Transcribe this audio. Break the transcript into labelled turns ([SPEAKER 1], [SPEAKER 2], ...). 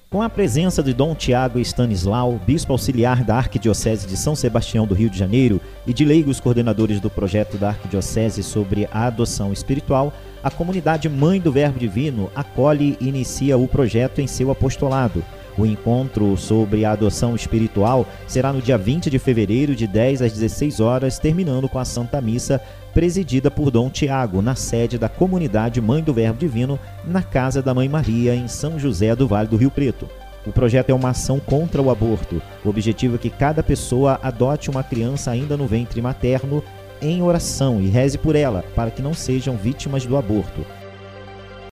[SPEAKER 1] Com a presença de Dom Tiago Stanislau, bispo auxiliar da Arquidiocese de São Sebastião do Rio de Janeiro, e de leigos coordenadores do projeto da Arquidiocese sobre a adoção espiritual, a comunidade Mãe do Verbo Divino acolhe e inicia o projeto em seu apostolado. O encontro sobre a adoção espiritual será no dia 20 de fevereiro, de 10 às 16 horas, terminando com a Santa Missa, presidida por Dom Tiago, na sede da comunidade Mãe do Verbo Divino, na Casa da Mãe Maria, em São José do Vale do Rio Preto. O projeto é uma ação contra o aborto. O objetivo é que cada pessoa adote uma criança ainda no ventre materno em oração e reze por ela, para que não sejam vítimas do aborto.